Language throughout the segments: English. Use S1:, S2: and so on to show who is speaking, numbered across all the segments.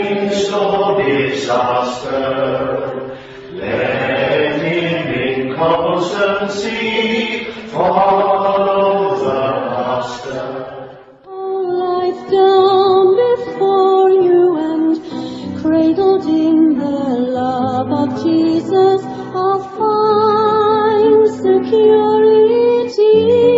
S1: midst of disaster, let him in constancy follow the Master.
S2: Life down before you and cradled in the love of Jesus, I'll find security.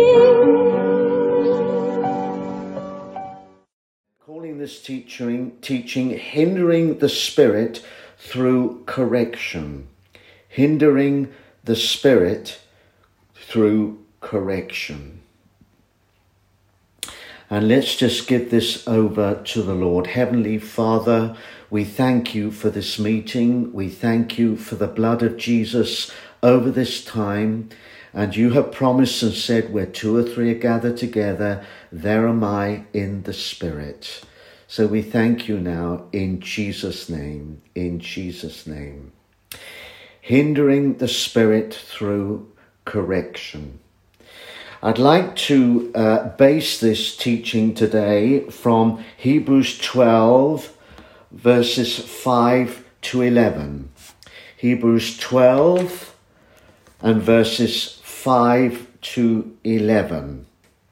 S3: Calling this teaching hindering the Spirit through correction. Hindering the Spirit through correction. And let's just give this over to the Lord. Heavenly Father, we thank you for this meeting. We thank you for the blood of Jesus over this time. And you have promised and said, where two or three are gathered together, there am I in the Spirit. So we thank you now in Jesus' name, in Jesus' name. Hindering the Spirit through correction. I'd like to base this teaching today from Hebrews 12, verses 5 to 11. Hebrews 12 and verses 5 to 11.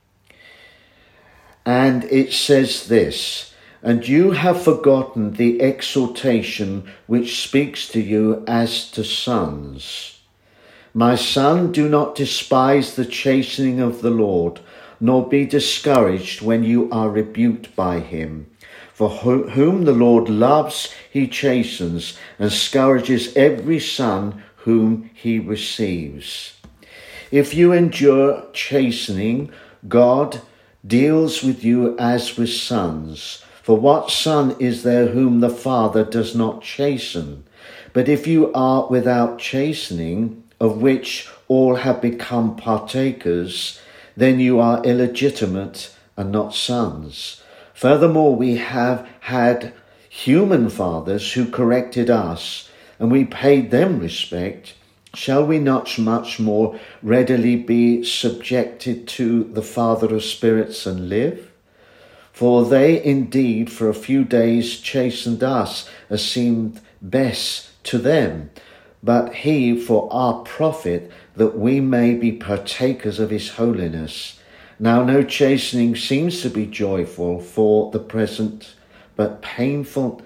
S3: And it says this, "And you have forgotten the exhortation which speaks to you as to sons. My son, do not despise the chastening of the Lord, nor be discouraged when you are rebuked by him. For whom the Lord loves, he chastens, and scourges every son whom he receives. If you endure chastening, God deals with you as with sons. For what son is there whom the Father does not chasten? But if you are without chastening, of which all have become partakers, then you are illegitimate and not sons. Furthermore, we have had human fathers who corrected us, and we paid them respect. Shall we not much more readily be subjected to the Father of spirits and live? For they indeed for a few days chastened us as seemed best to them, but he for our profit, that we may be partakers of his holiness. Now no chastening seems to be joyful for the present, but painful,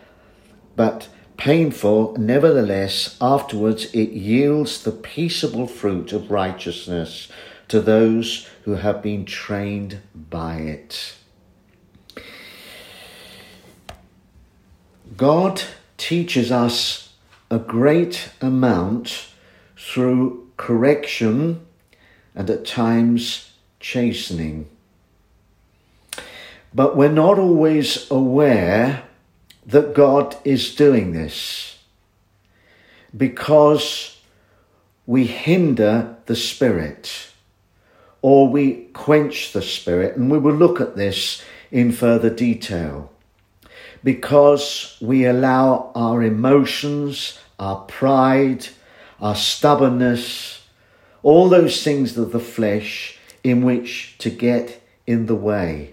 S3: nevertheless afterwards it yields the peaceable fruit of righteousness to those who have been trained by it." God teaches us a great amount through correction and at times chastening. But we're not always aware that God is doing this because we hinder the Spirit or we quench the Spirit. And we will look at this in further detail. Because we allow our emotions, our pride, our stubbornness, all those things of the flesh in which to get in the way.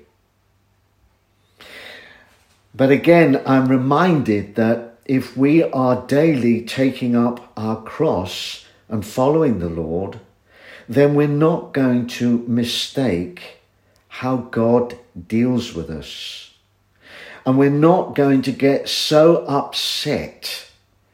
S3: But again, I'm reminded that if we are daily taking up our cross and following the Lord, then we're not going to mistake how God deals with us. And we're not going to get so upset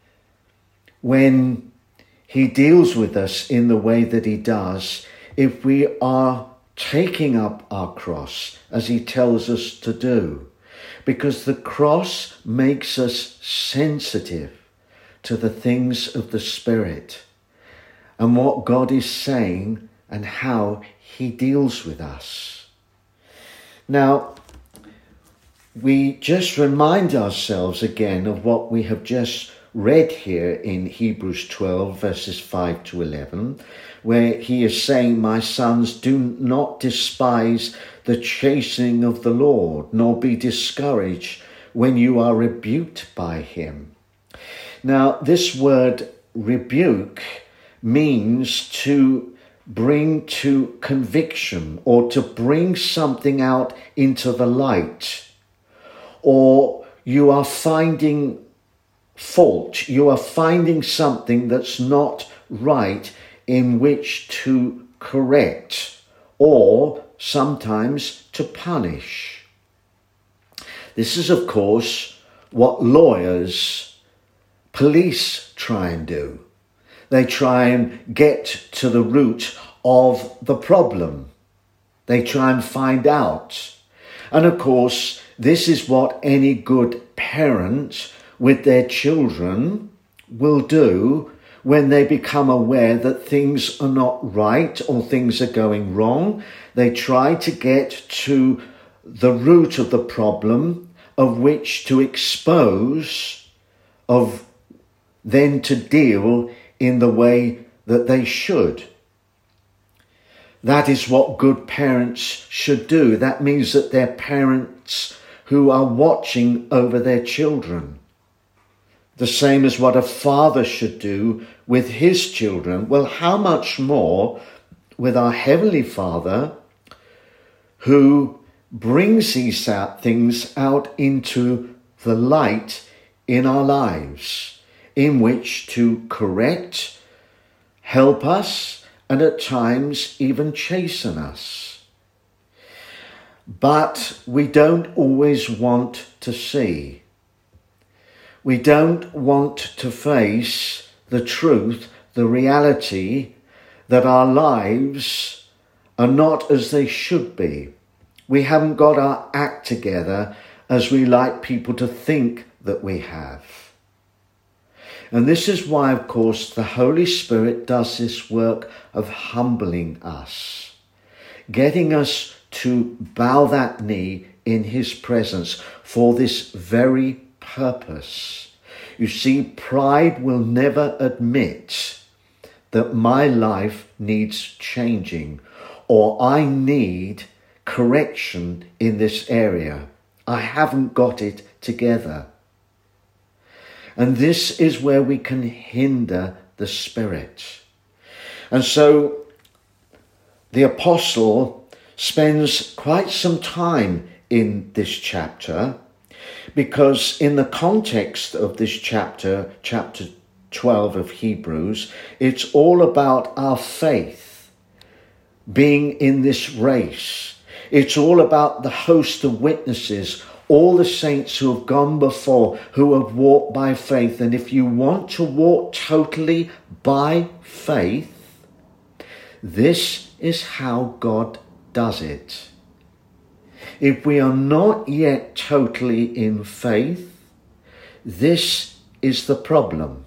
S3: when he deals with us in the way that he does if we are taking up our cross as he tells us to do. Because the cross makes us sensitive to the things of the Spirit and what God is saying and how he deals with us. Now, we just remind ourselves again of what we have just read here in Hebrews 12, verses 5 to 11, where he is saying, "My sons, do not despise the chastening of the Lord, nor be discouraged when you are rebuked by him." Now, this word rebuke means to bring to conviction or to bring something out into the light, or you are finding fault, you are finding something that's not right in which to correct or sometimes to punish. This is, of course, what lawyers, police try and do. They try and get to the root of the problem. They try and find out. And of course, this is what any good parent with their children will do when they become aware that things are not right or things are going wrong. They try to get to the root of the problem, of which to expose, of then to deal in the way that they should. That is what good parents should do. That means that they're parents who are watching over their children. The same as what a father should do with his children. Well, how much more with our Heavenly Father, who brings these things out into the light in our lives, in which to correct, help us, and at times even chasten us. But we don't always want to see. We don't want to face the truth, the reality that our lives are not as they should be. We haven't got our act together as we like people to think that we have. And this is why, of course, the Holy Spirit does this work of humbling us, getting us to bow that knee in his presence for this very purpose. You see, pride will never admit that my life needs changing or I need correction in this area. I haven't got it together. And this is where we can hinder the Spirit. And so the apostle spends quite some time in this chapter, because in the context of this chapter 12 of Hebrews, it's all about our faith being in this race. It's all about the host of witnesses, all the saints who have gone before, who have walked by faith. And if you want to walk totally by faith, this is how God does it. If we are not yet totally in faith, this is the problem.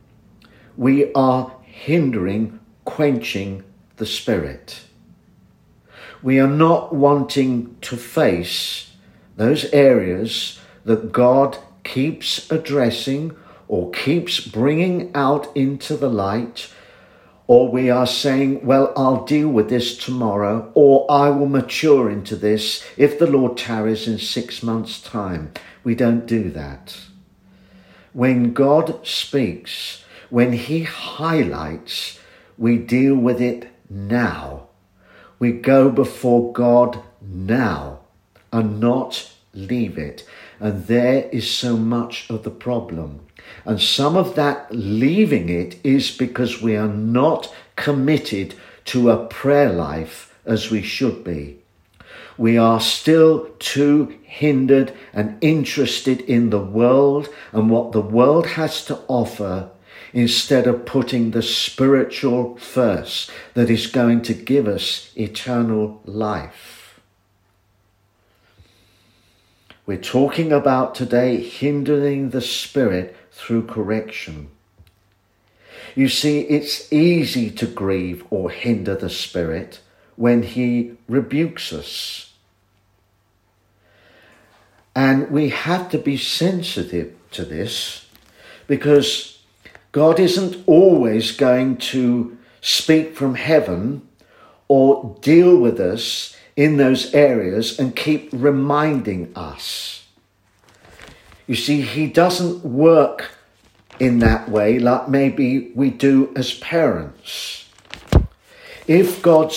S3: We are hindering, quenching the Spirit. We are not wanting to face those areas that God keeps addressing or keeps bringing out into the light, or we are saying, well, I'll deal with this tomorrow, or I will mature into this if the Lord tarries in 6 months' time. We don't do that. When God speaks, when he highlights, we deal with it now. We go before God now and not leave it. And there is so much of the problem. And some of that leaving it is because we are not committed to a prayer life as we should be. We are still too hindered and interested in the world and what the world has to offer, instead of putting the spiritual first that is going to give us eternal life. We're talking about today hindering the Spirit through correction. You see, it's easy to grieve or hinder the Spirit when he rebukes us. And we have to be sensitive to this, because God isn't always going to speak from heaven or deal with us in those areas and keep reminding us. You see, he doesn't work in that way like maybe we do as parents. If God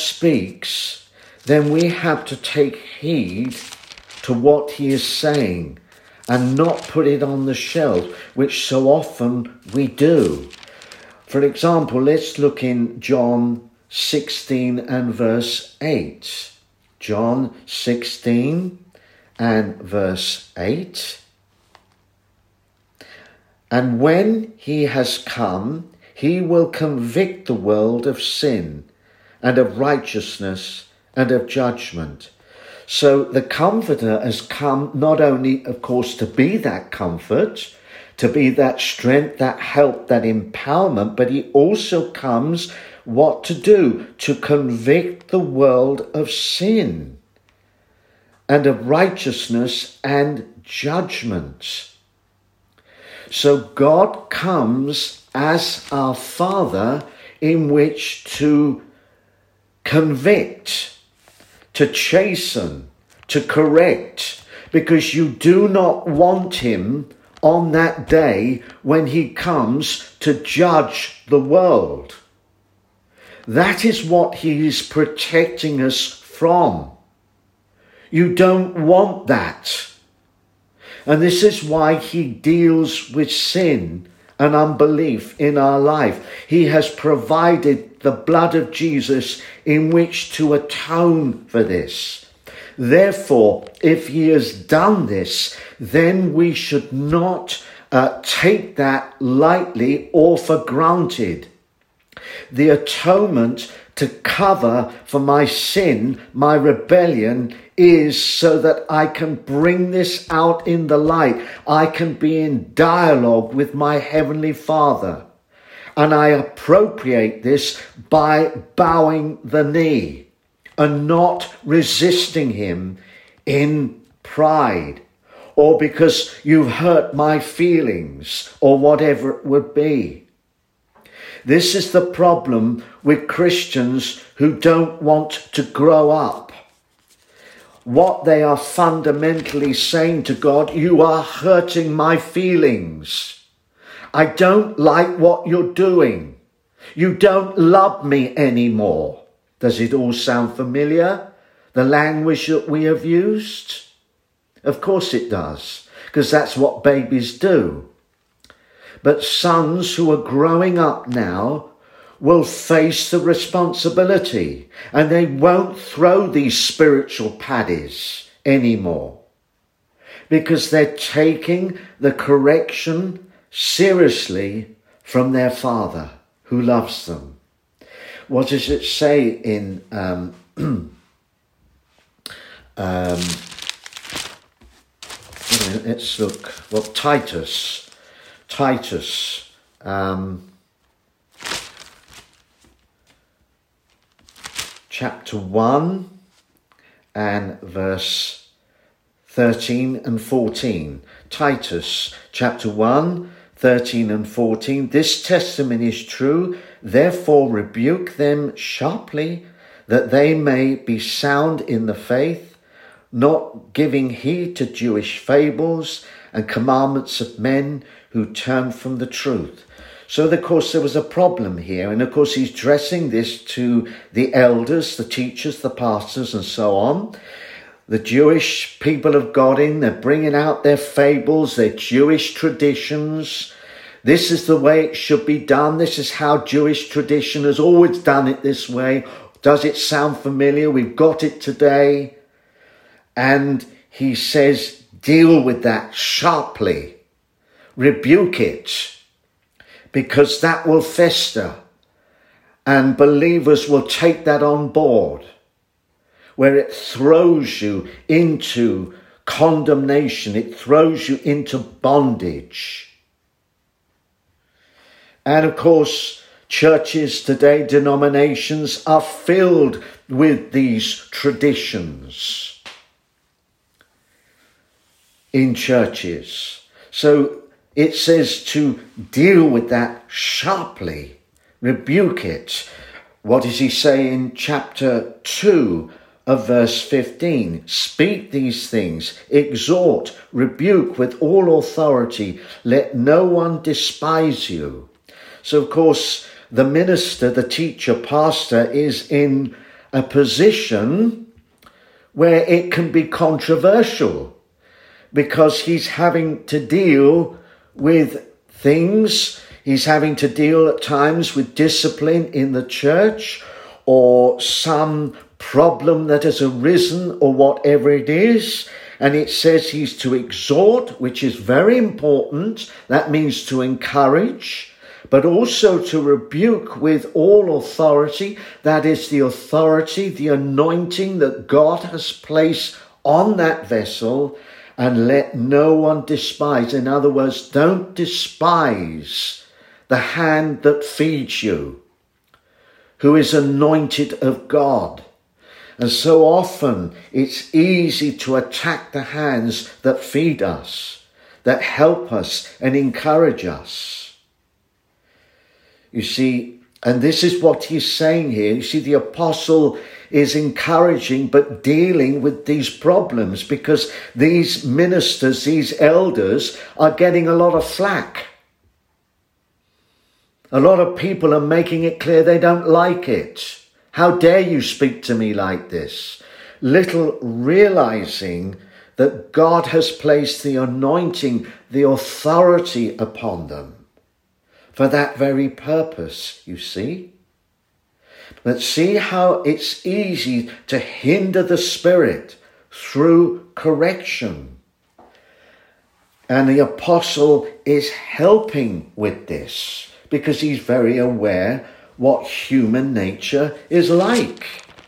S3: speaks, then we have to take heed to what he is saying and not put it on the shelf, which so often we do. For example, let's look in John 16 and verse 8. John 16 and verse 8. And when he has come, he will convict the world of sin and of righteousness and of judgment. So the Comforter has come not only, of course, to be that comfort, to be that strength, that help, that empowerment, but he also comes what to do? To convict the world of sin and of righteousness and judgment. So God comes as our Father in which to convict, to chasten, to correct, because you do not want him on that day when he comes to judge the world. That is what he is protecting us from. You don't want that. And this is why he deals with sin and unbelief in our life. He has provided the blood of Jesus in which to atone for this. Therefore, if he has done this, then we should not take that lightly or for granted. The atonement to cover for my sin, my rebellion, is so that I can bring this out in the light. I can be in dialogue with my Heavenly Father. And I appropriate this by bowing the knee and not resisting him in pride, or because you've hurt my feelings, or whatever it would be. This is the problem with Christians who don't want to grow up. What they are fundamentally saying to God, you are hurting my feelings. I don't like what you're doing. You don't love me anymore. Does it all sound familiar? The language that we have used? Of course it does, because that's what babies do. But sons who are growing up now will face the responsibility, and they won't throw these spiritual paddies anymore, because they're taking the correction seriously from their Father who loves them. What does it say in let's look, well, Titus chapter 1 and verse 13 and 14. Titus chapter 1, 13 and 14. This testimony is true, therefore rebuke them sharply, that they may be sound in the faith, not giving heed to Jewish fables and commandments of men who turn from the truth. So, of course, there was a problem here. And, of course, he's addressing this to the elders, the teachers, the pastors, and so on. The Jewish people have got in. They're bringing out their fables, their Jewish traditions. This is the way it should be done. This is how Jewish tradition has always done it this way. Does it sound familiar? We've got it today. And he says, deal with that sharply. Rebuke it, because that will fester, and believers will take that on board, where it throws you into condemnation, it throws you into bondage. And of course, churches today, denominations, are filled with these traditions in churches. So it says to deal with that sharply, rebuke it. What does he say in chapter 2 of verse 15? Speak these things, exhort, rebuke with all authority. Let no one despise you. So, of course, the minister, the teacher, pastor is in a position where it can be controversial, because he's having to deal with things. He's having to deal at times with discipline in the church, or some problem that has arisen, or whatever it is. And it says he's to exhort, which is very important. That means to encourage, but also to rebuke with all authority. That is the authority, the anointing that God has placed on that vessel. And let no one despise. In other words, don't despise the hand that feeds you, who is anointed of God. And so often it's easy to attack the hands that feed us, that help us and encourage us. You see, and this is what he's saying here. You see, the apostle is encouraging but dealing with these problems, because these ministers, these elders, are getting a lot of flack. A lot of people are making it clear they don't like it. How dare you speak to me like this? Little realizing that God has placed the anointing, the authority upon them for that very purpose, you see. But see how it's easy to hinder the Spirit through correction. And the apostle is helping with this, because he's very aware what human nature is like.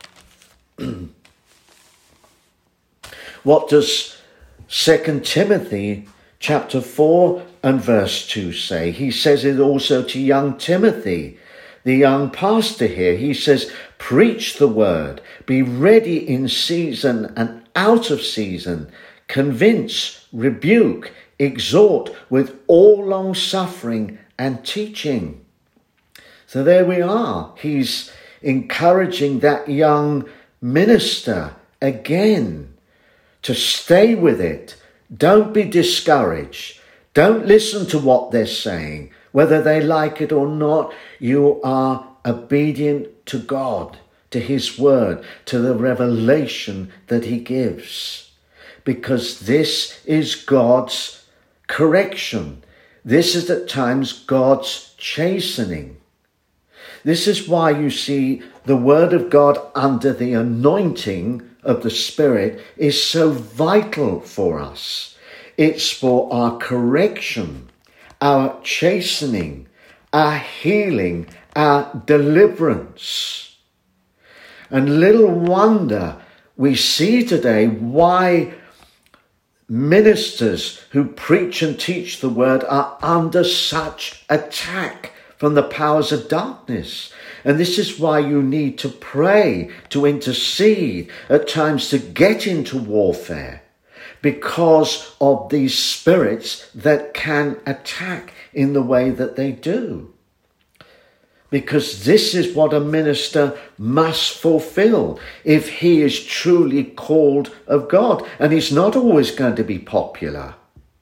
S3: What does 2 Timothy chapter 4 and verse 2 say? He says it also to young Timothy, the young pastor here. He says, preach the word, be ready in season and out of season, convince, rebuke, exhort with all long suffering and teaching. So there we are. He's encouraging that young minister again to stay with it. Don't be discouraged. Don't listen to what they're saying. Whether they like it or not, you are obedient to God, to his word, to the revelation that he gives. Because this is God's correction. This is at times God's chastening. This is why you see the word of God under the anointing of the Spirit is so vital for us. It's for our correction, our chastening, our healing, our deliverance. And little wonder we see today why ministers who preach and teach the word are under such attack from the powers of darkness. And this is why you need to pray, to intercede, at times to get into warfare, because of these spirits that can attack in the way that they do. Because this is what a minister must fulfill if he is truly called of God. And he's not always going to be popular.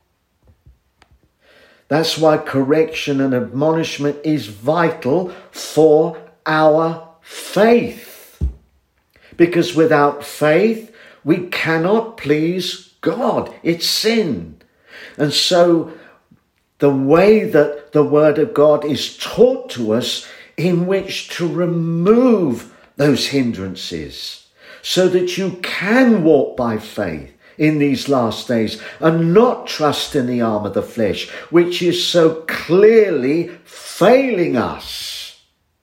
S3: That's why correction and admonishment is vital for our faith. Because without faith, we cannot please God. It's sin. And so the way that the word of God is taught to us in which to remove those hindrances so that you can walk by faith in these last days and not trust in the arm of the flesh, which is so clearly failing us.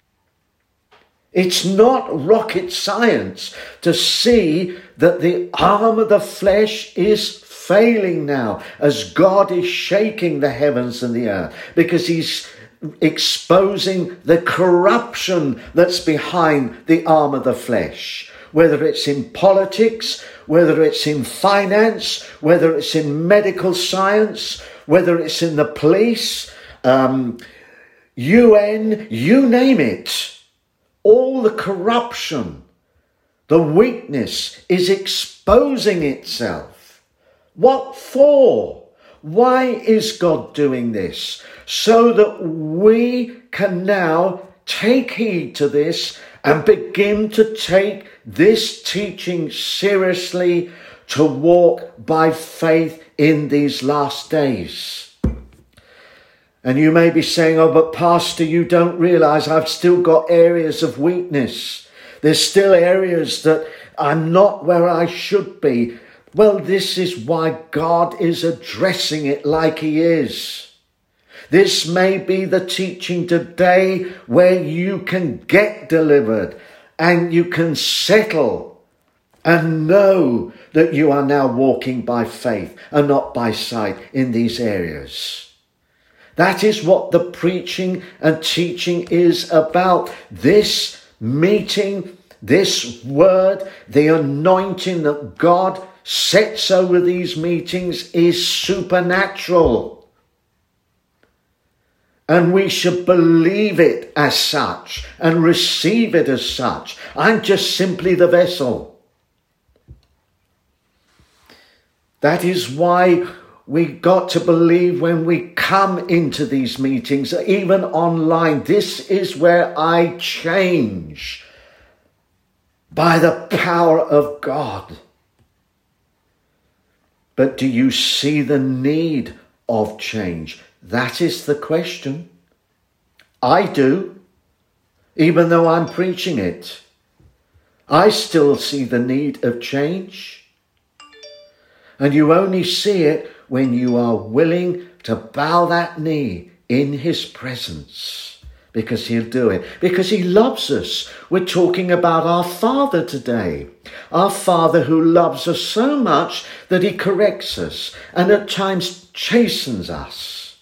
S3: It's not rocket science to see that the arm of the flesh is failing now as God is shaking the heavens and the earth, because he's exposing the corruption that's behind the arm of the flesh. Whether it's in politics, whether it's in finance, whether it's in medical science, whether it's in the police, UN, you name it. All the corruption, the weakness is exposing itself. What for? Why is God doing this? So that we can now take heed to this and begin to take this teaching seriously, to walk by faith in these last days. And you may be saying, oh, but Pastor, you don't realize I've still got areas of weakness. There's still areas that I'm not where I should be. Well, this is why God is addressing it like he is. This may be the teaching today where you can get delivered and you can settle and know that you are now walking by faith and not by sight in these areas. That is what the preaching and teaching is about. This meeting, this word, the anointing that God sets over these meetings is supernatural. And we should believe it as such and receive it as such. I'm just simply the vessel. That is why we got to believe when we come into these meetings, even online, this is where I change by the power of God. But do you see the need of change? That is the question. I do, even though I'm preaching it. I still see the need of change. And you only see it when you are willing to bow that knee in his presence, because he'll do it, because he loves us. We're talking about our Father today, our Father who loves us so much that he corrects us and at times chastens us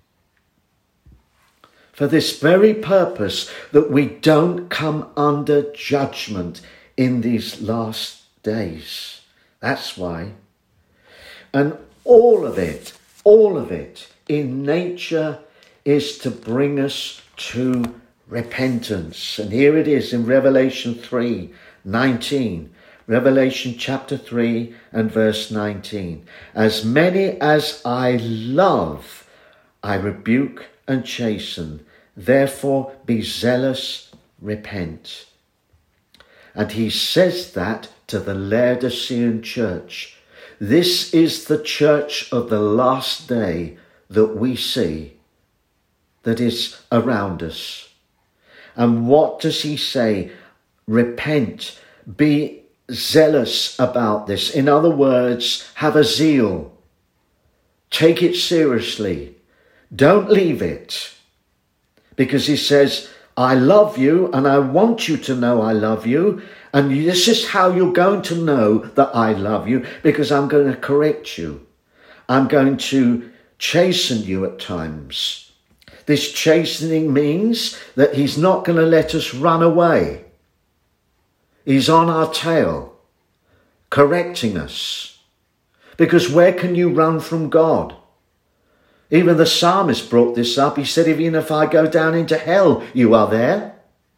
S3: for this very purpose, that we don't come under judgment in these last days. That's why. And all of it in nature is to bring us to repentance. And here it is in Revelation 3:19. Revelation chapter 3 and verse 19. As many as I love, I rebuke and chasten. Therefore be zealous, repent. And he says that to the Laodicean church. This is the church of the last day that we see, that is around us. And what does he say? Repent, be zealous about this. In other words, have a zeal. Take it seriously. Don't leave it. Because he says, I love you and I want you to know I love you. And this is how you're going to know that I love you, because I'm going to correct you. I'm going to chasten you at times. This chastening means that he's not going to let us run away. He's on our tail, correcting us. Because where can you run from God? Even the psalmist brought this up. He said, even if I go down into hell, you are there.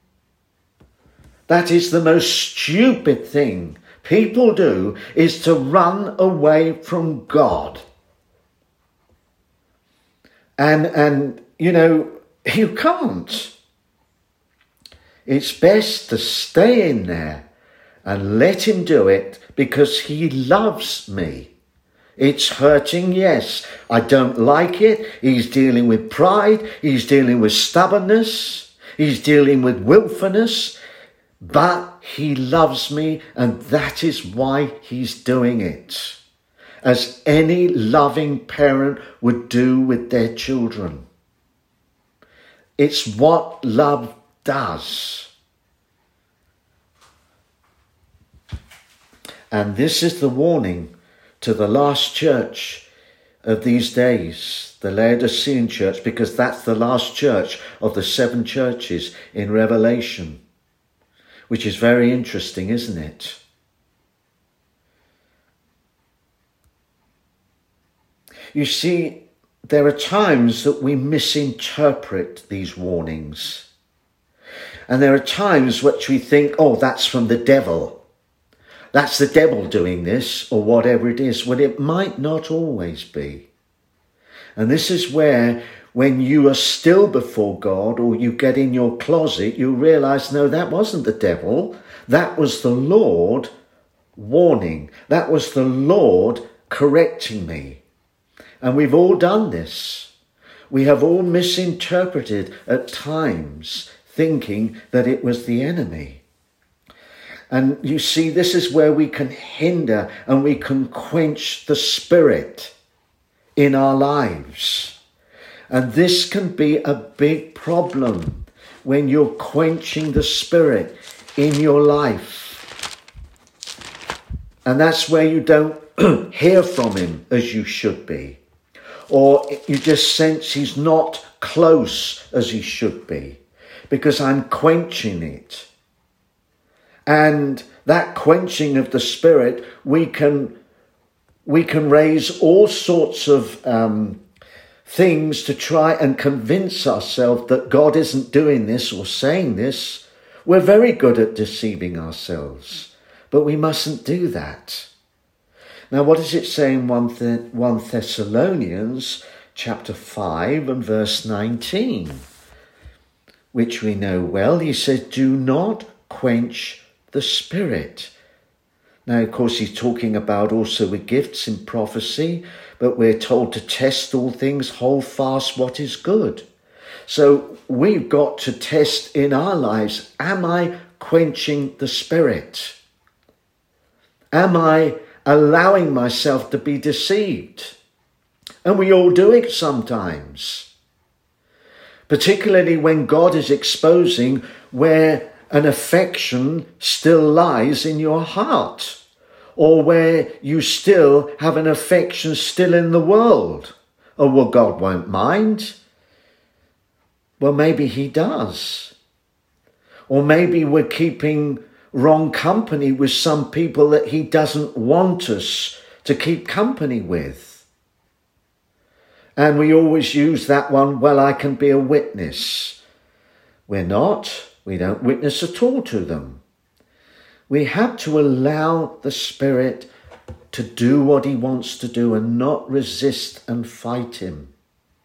S3: That is the most stupid thing people do, is to run away from God. And you can't. It's best to stay in there and let him do it, because he loves me. It's hurting, yes. I don't like it. He's dealing with pride. He's dealing with stubbornness. He's dealing with willfulness. But he loves me, and that is why he's doing it, as any loving parent would do with their children. It's what love does. And this is the warning to the last church of these days, the Laodicean church, because that's the last church of the 7 churches in Revelation. Which is very interesting, isn't it? You see, there are times that we misinterpret these warnings. And there are times which we think, oh, that's from the devil. That's the devil doing this, or whatever it is. Well, it might not always be. And this is where, when you are still before God, or you get in your closet, you realize, no, that wasn't the devil. That was the Lord warning. That was the Lord correcting me. And we've all done this. We have all misinterpreted at times, thinking that it was the enemy. And you see, this is where we can hinder and we can quench the Spirit in our lives. And this can be a big problem when you're quenching the Spirit in your life. And that's where you don't hear from him as you should be. Or you just sense he's not close as he should be, because I'm quenching it. And that quenching of the Spirit, we can raise all sorts of things to try and convince ourselves that God isn't doing this or saying this. We're very good at deceiving ourselves, but we mustn't do that. Now, what does it say in 1 Thessalonians chapter 5 and verse 19? Which we know well. He says, do not quench the Spirit. Now, of course, he's talking about also the gifts in prophecy, but we're told to test all things, hold fast what is good. So we've got to test in our lives, am I quenching the Spirit? Am I allowing myself to be deceived? And we all do it sometimes, particularly when God is exposing where an affection still lies in your heart, or where you still have an affection still in the world. Oh, well, God won't mind. Well, maybe he does. Or maybe we're keeping wrong company with some people that he doesn't want us to keep company with. And we always use that one, well, I can be a witness. We're not. We don't witness at all to them. We have to allow the Spirit to do what he wants to do and not resist and fight him.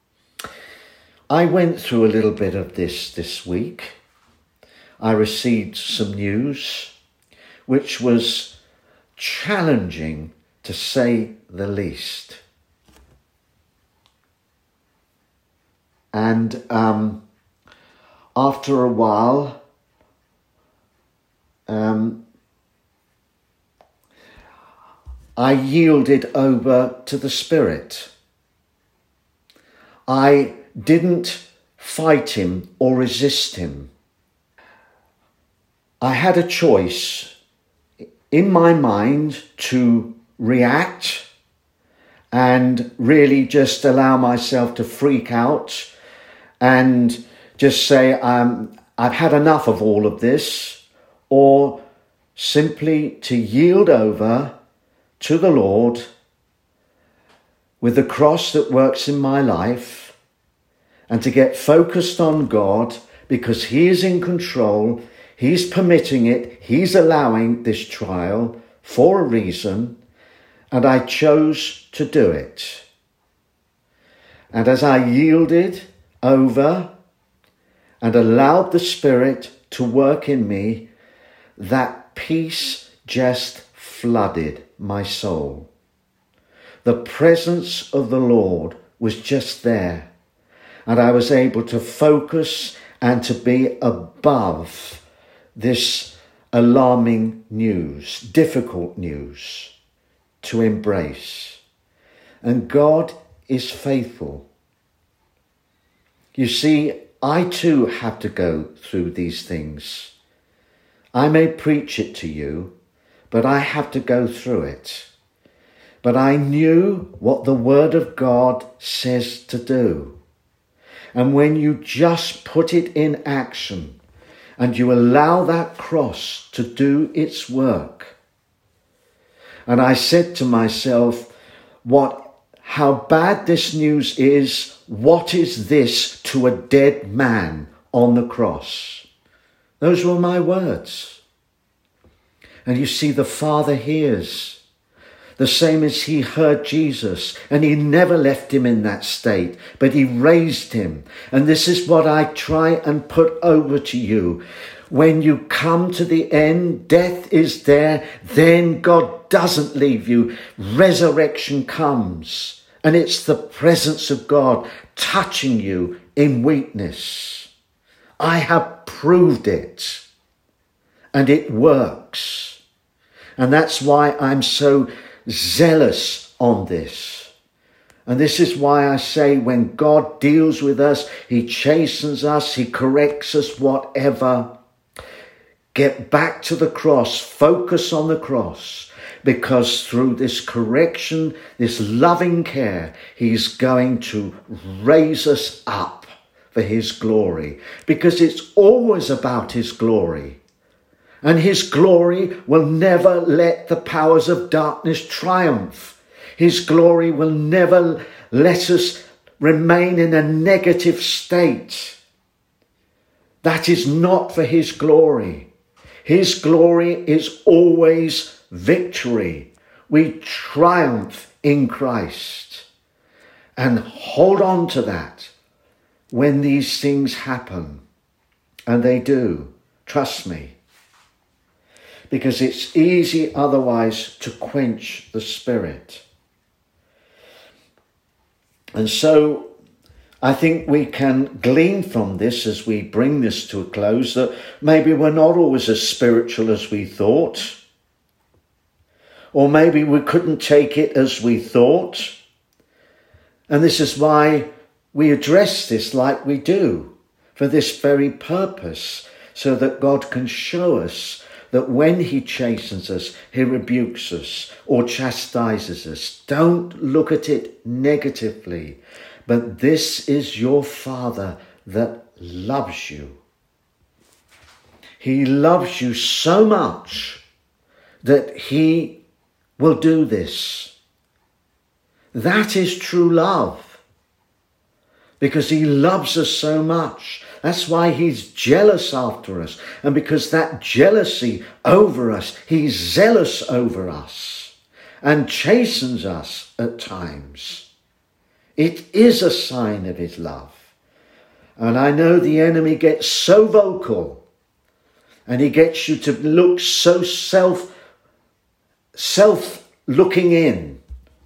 S3: I went through a little bit of this week. I received some news which was challenging, to say the least. And after a while, I yielded over to the Spirit. I didn't fight him or resist him. I had a choice in my mind to react and really just allow myself to freak out and just say, I've had enough of all of this, or simply to yield over to the Lord with the cross that works in my life, and to get focused on God, because he is in control. He's permitting it. He's allowing this trial for a reason, and I chose to do it. And as I yielded over and allowed the Spirit to work in me, that peace just flooded my soul. The presence of the Lord was just there, and I was able to focus and to be above this alarming news, difficult news to embrace. And God is faithful. You see, I too have to go through these things. I may preach it to you, but I have to go through it. But I knew what the Word of God says to do. And when you just put it in action and you allow that cross to do its work. And I said to myself, how bad this news is, what is this to a dead man on the cross? Those were my words. And you see, the Father hears. The same as he heard Jesus, and he never left him in that state, but he raised him. And this is what I try and put over to you. When you come to the end, death is there, then God doesn't leave you. Resurrection comes, and it's the presence of God touching you in weakness. I have proved it, and it works. And that's why I'm so zealous on this. And this is why I say when God deals with us, he chastens us, he corrects us, whatever. Get back to the cross, focus on the cross, because through this correction, this loving care, he's going to raise us up for his glory, because it's always about his glory. And his glory will never let the powers of darkness triumph. His glory will never let us remain in a negative state. That is not for his glory. His glory is always victory. We triumph in Christ. And hold on to that when these things happen. And they do. Trust me. Because it's easy otherwise to quench the spirit. And so I think we can glean from this as we bring this to a close that maybe we're not always as spiritual as we thought. Or maybe we couldn't take it as we thought. And this is why we address this like we do, for this very purpose, so that God can show us that when he chastens us, he rebukes us or chastises us. Don't look at it negatively, but this is your Father that loves you. He loves you so much that he will do this. That is true love, because he loves us so much. That's why he's jealous after us. And because that jealousy over us, he's zealous over us and chastens us at times. It is a sign of his love. And I know the enemy gets so vocal, and he gets you to look so self-looking in.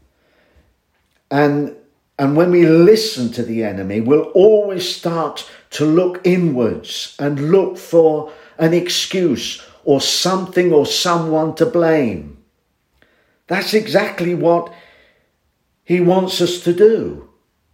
S3: And when we listen to the enemy, we'll always start to look inwards and look for an excuse or something or someone to blame. That's exactly what he wants us to do.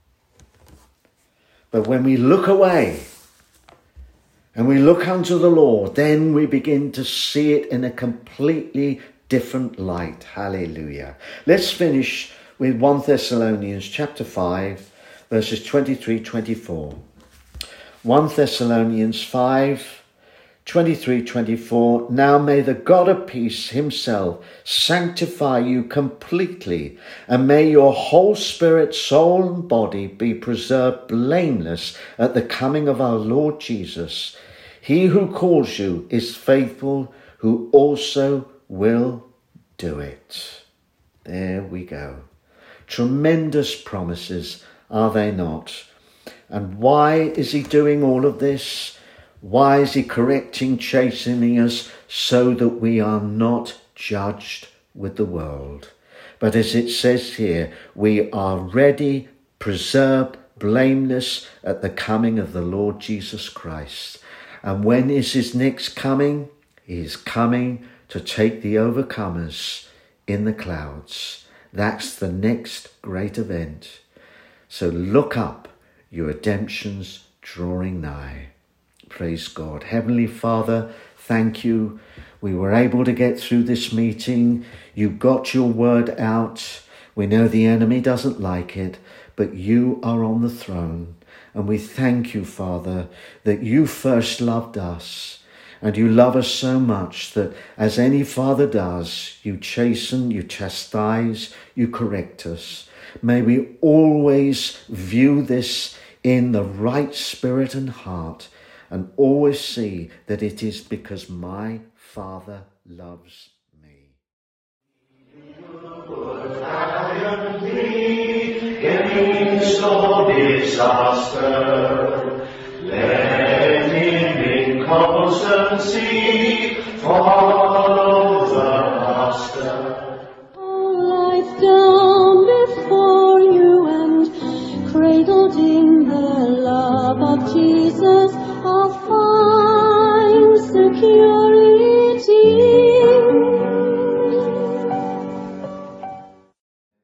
S3: But when we look away and we look unto the Lord, then we begin to see it in a completely different light. Hallelujah. Let's finish with 1 Thessalonians chapter 5, verses 23-24. 1 Thessalonians 5, 23-24. Now may the God of peace himself sanctify you completely, and may your whole spirit, soul, and body be preserved blameless at the coming of our Lord Jesus. He who calls you is faithful, who also will do it. There we go. Tremendous promises, are they not? And why is he doing all of this? Why is he correcting, chastening us? So that we are not judged with the world. But as it says here, we are ready, preserved, blameless at the coming of the Lord Jesus Christ. And when is his next coming? He is coming to take the overcomers in the clouds. That's the next great event. So look up, your redemption's drawing nigh. Praise God. Heavenly Father, thank you. We were able to get through this meeting. You got your word out. We know the enemy doesn't like it, but you are on the throne. And we thank you, Father, that you first loved us. And you love us so much that, as any father does, you chasten, you chastise, you correct us. May we always view this in the right spirit and heart, and always see that it is because my Father loves me.
S1: Valiantly against all disaster, let him in constancy follow the Master.
S2: All lies down before you and cradled in the